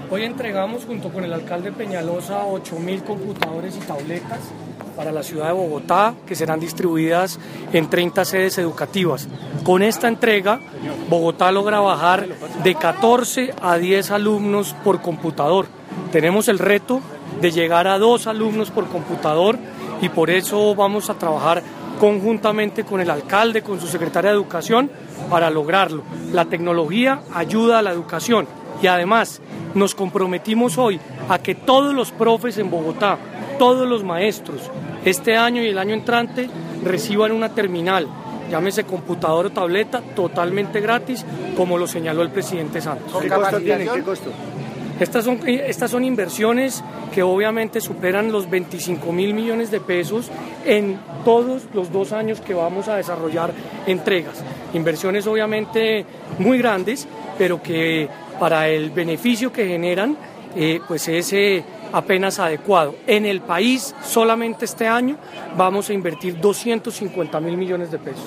Hoy entregamos junto con el alcalde Peñalosa 8.000 computadores y tabletas para la ciudad de Bogotá, que serán distribuidas en 30 sedes educativas. Con esta entrega, Bogotá logra bajar de 14 a 10 alumnos por computador. Tenemos el reto de llegar a 2 alumnos por computador y por eso vamos a trabajar conjuntamente con el alcalde, con su secretaria de Educación, para lograrlo. La tecnología ayuda a la educación y además nos comprometimos hoy a que todos los profes en Bogotá, todos los maestros, este año y el año entrante reciban una terminal, llámese computador o tableta, totalmente gratis, como lo señaló el presidente Santos. ¿Qué costo tiene? ¿Qué costo? Estas son inversiones que obviamente superan los 25.000 millones de pesos en todos los 2 años que vamos a desarrollar entregas. Inversiones obviamente muy grandes, pero que para el beneficio que generan pues es apenas adecuado. En el país solamente este año vamos a invertir 250.000 millones de pesos.